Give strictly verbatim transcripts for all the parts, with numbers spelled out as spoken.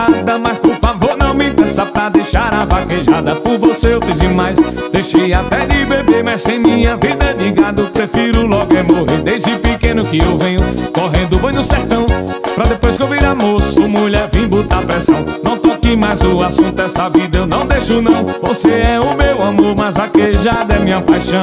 namorada, mas por favor não me peça pra deixar a vaquejada. Por você eu fiz demais, deixei até de beber, mas sem minha vida de gado prefiro logo é morrer. Desde pequeno que eu venho correndo boi no sertão, pra depois que eu virar moço, mulher vim botar pressão. Não toque mais o assunto, essa vida eu não deixo não. Você é o meu amor, mas vaquejada é minha paixão.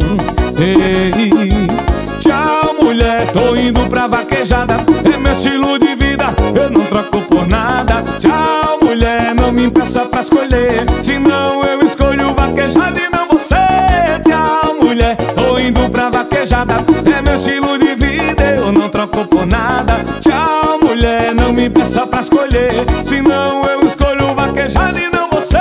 Ei, tchau mulher, tô indo pra vaquejada, é meu estilo de vida, eu não troco por nada. Tchau mulher, não me impeça pra escolher, senão eu escolho vaquejada e não você. Tchau mulher, tô indo pra vaquejada, é meu estilo de vida, eu não troco por nada. Tchau mulher, não me impeça pra escolher, senão eu escolho vaquejada e não você.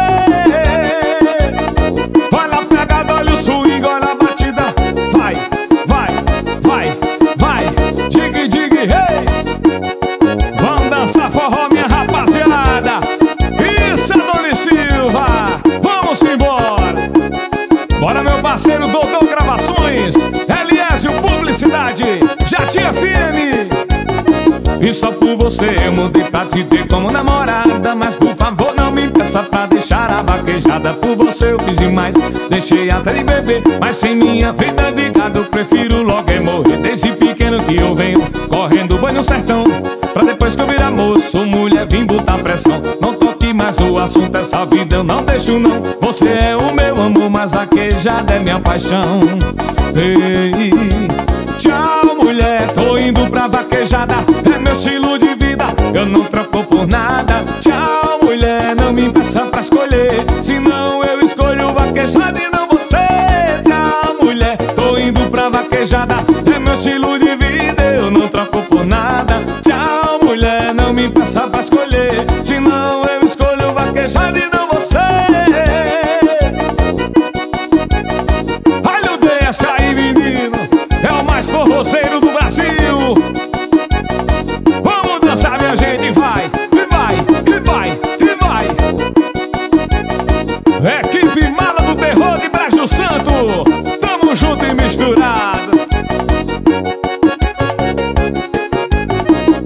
Olha a pegada, olha o swing, olha a batida. Vai, vai, vai, vai, digue, digue, hey. Vamos dançar forró, minha rapaziada. Isso é Doni Silva, vamos embora. Bora meu parceiro Dodô Gravações, Eliésio Publicidade, Jati F M. E só por você eu mudei pra te ter como namorada, mas por favor não me peça pra deixar a vaquejada. Por você eu fiz demais, deixei até de beber, mas sem minha vida de gado prefiro logo é morrer. Desde pequeno que eu venho correndo boi no sertão, pra depois que eu virar moço, mulher vim botar pressão. Não toque mais o assunto, essa vida eu não deixo não. Você é o meu amor, mas vaquejada é minha paixão. Ei, tchau mulher, tô indo pra vaquejada, é meu estilo de vida, eu não troco por nada. Tchau mulher, não me impeça pra escolher, senão eu escolho vaquejada e não você. Tchau mulher, tô indo pra vaquejada, é meu estilo de vida, eu não troco por nada. Tchau mulher, não me impeça pra escolher,